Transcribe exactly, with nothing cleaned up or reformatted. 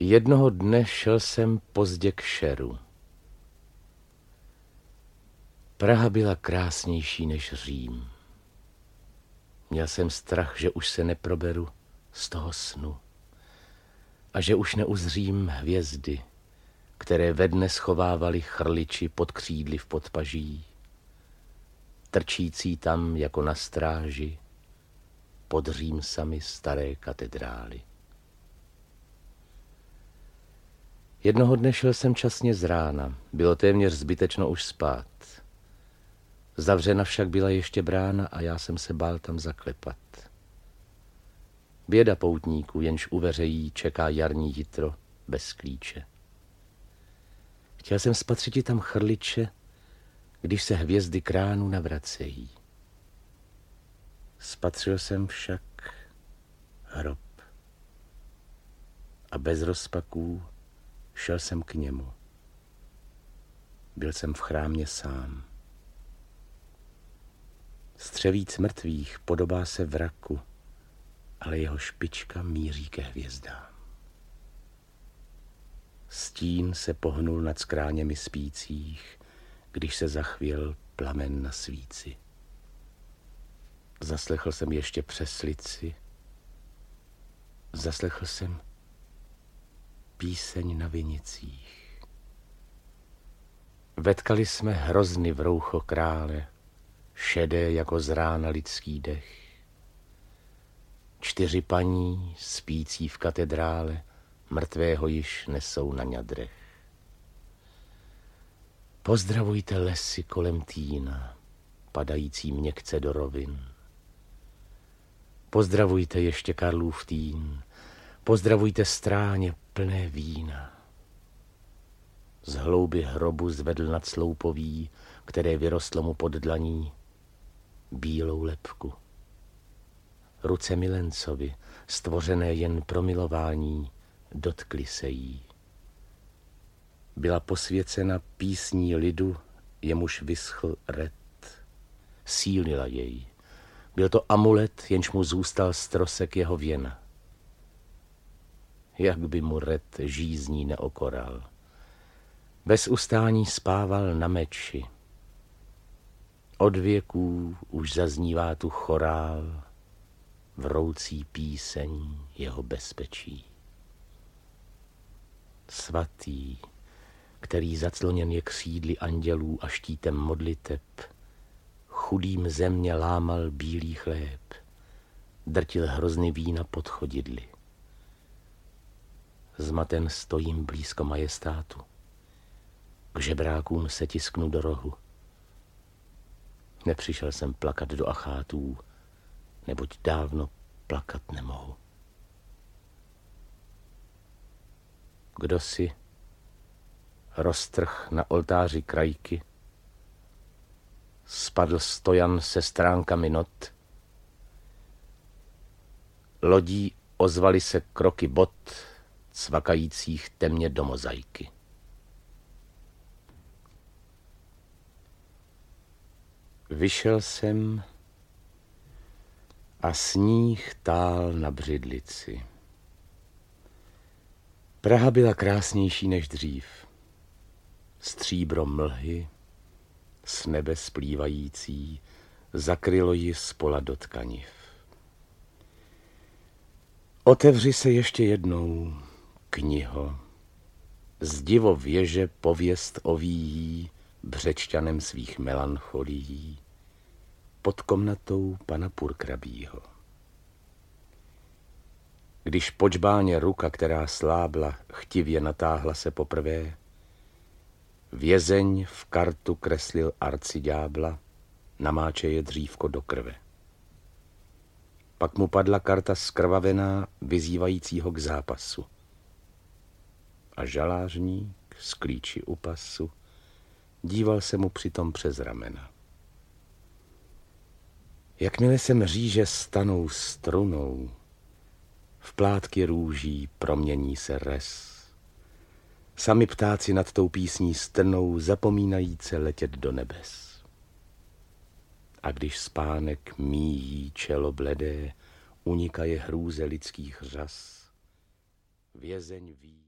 Jednoho dne šel jsem pozdě k šeru. Praha byla krásnější než Řím. Měl jsem strach, že už se neproberu z toho snu a že už neuzřím hvězdy, které ve dne schovávali chrliči pod křídly v podpaží, trčící tam jako na stráži pod římsami staré katedrály. Jednoho dne šel jsem časně z rána, bylo téměř zbytečno už spát. Zavřena však byla ještě brána a já jsem se bál tam zaklepat. Běda poutníků, jenž u veřejí čeká jarní jitro bez klíče. Chtěl jsem spatřiti tam chrliče, když se hvězdy kránu navracejí. Spatřil jsem však hrob a bez rozpaků šel jsem k němu. Byl jsem v chrámě sám. Střevíc mrtvých podobá se vraku, ale jeho špička míří ke hvězdám. Stín se pohnul nad skráněmi spících, když se zachvěl plamen na svíci. Zaslechl jsem ještě přeslici. Zaslechl jsem píseň na vinicích. Vetkali jsme hrozny v roucho krále, šedé jako z rána lidský dech. Čtyři paní, spící v katedrále, mrtvého již nesou na ňadrech. Pozdravujte lesy kolem Týna, padající měkce do rovin. Pozdravujte ještě Karlův Týn, pozdravujte stráně plné vína. Z hlouby hrobu zvedl nad sloupoví, které vyrostlo mu pod dlaní, bílou lebku. Ruce milencovi, stvořené jen pro milování, dotkly se jí. Byla posvěcena písní lidu, jemuž vyschl ret. Sílila jej. Byl to amulet, jenž mu zůstal strosek jeho věna. Jak by mu ret žízní neokoral. Bez ustání spával na meči. Od věků už zaznívá tu chorál, vroucí píseň jeho bezpečí. Svatý, který zacloněn je křídly andělů a štítem modliteb, chudým země lámal bílý chléb, drtil hrozny vína pod chodidly. Zmaten stojím blízko majestátu, k žebrákům se tisknu do rohu. Nepřišel jsem plakat do achátů, neboť dávno plakat nemohu. Kdo si roztrh na oltáři krajky, spadl stojan se stránkami not, lodí ozvaly se kroky bot, cvakajících temně do mozaiky. Vyšel jsem a sníh tál na břidlici. Praha byla krásnější než dřív. Stříbro mlhy, s nebe splývající, zakrylo ji spola do tkaniv. Otevři se ještě jednou, kniho. Zdivo věže pověst ovíjí břečťanem svých melancholií pod komnatou pana Purkrabího. Když počbáně ruka, která slábla, chtivě natáhla se poprvé, vězeň v kartu kreslil arciďábla, namáče je dřívko do krve. Pak mu padla karta zkrvavená, vyzývajícího k zápasu. A žalářník s klíči u pasu díval se mu přitom přes ramena. Jakmile se mříže stanou strunou, v plátky růží promění se res. Sami ptáci nad tou písní strnou, zapomínajíce letět do nebes. A když spánek míjí čelo bledé, unikaje hrůze lidských řas, vězeň ví.